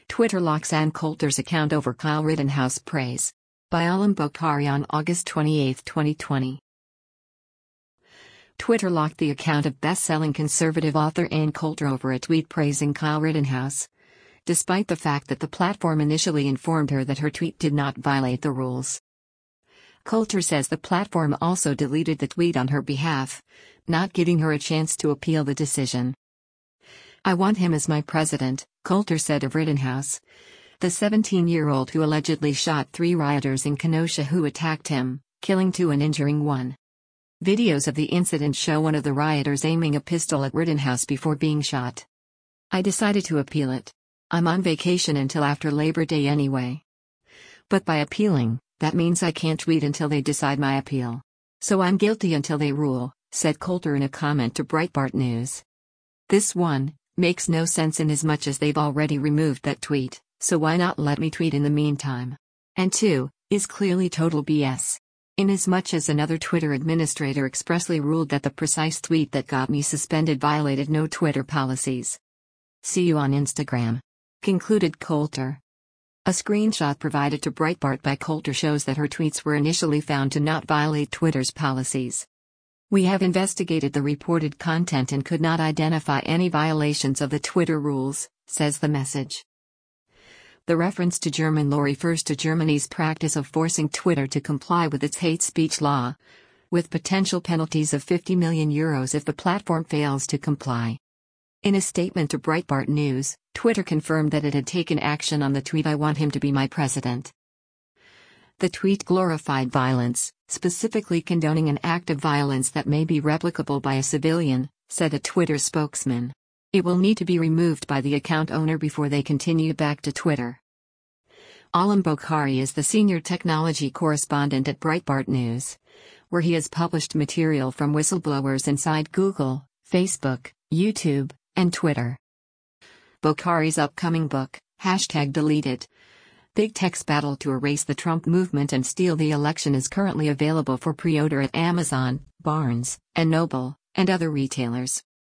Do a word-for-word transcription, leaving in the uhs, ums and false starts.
Twitter locks Ann Coulter's account over Kyle Rittenhouse praise. By Alam Bokhari on August twenty-eighth, twenty twenty. Twitter locked the account of best-selling conservative author Ann Coulter over a tweet praising Kyle Rittenhouse, despite the fact that the platform initially informed her that her tweet did not violate the rules. Coulter says the platform also deleted the tweet on her behalf, not giving her a chance to appeal the decision. "I want him as my president," Coulter said of Rittenhouse, the seventeen-year-old who allegedly shot three rioters in Kenosha who attacked him, killing two and injuring one. Videos of the incident show one of the rioters aiming a pistol at Rittenhouse before being shot. "I decided to appeal it. I'm on vacation until after Labor Day anyway. But by appealing, that means I can't tweet until they decide my appeal. So I'm guilty until they rule," said Coulter in a comment to Breitbart News. "This one makes no sense inasmuch as they've already removed that tweet, so why not let me tweet in the meantime? And two, is clearly total B S. Inasmuch as another Twitter administrator expressly ruled that the precise tweet that got me suspended violated no Twitter policies. See you on Instagram," concluded Coulter. A screenshot provided to Breitbart by Coulter shows that her tweets were initially found to not violate Twitter's policies. "We have investigated the reported content and could not identify any violations of the Twitter rules," says the message. The reference to German law refers to Germany's practice of forcing Twitter to comply with its hate speech law, with potential penalties of fifty million euros if the platform fails to comply. In a statement to Breitbart News, Twitter confirmed that it had taken action on the tweet "I want him to be my president." The tweet glorified violence, specifically condoning an act of violence that may be replicable by a civilian, said a Twitter spokesman. It will need to be removed by the account owner before they continue back to Twitter. Alam Bokhari is the senior technology correspondent at Breitbart News, where he has published material from whistleblowers inside Google, Facebook, YouTube, and Twitter. Bokhari's upcoming book, hashtag Deleted, Big Tech's Battle to Erase the Trump Movement and Steal the Election, is currently available for pre-order at Amazon, Barnes and Noble, and other retailers.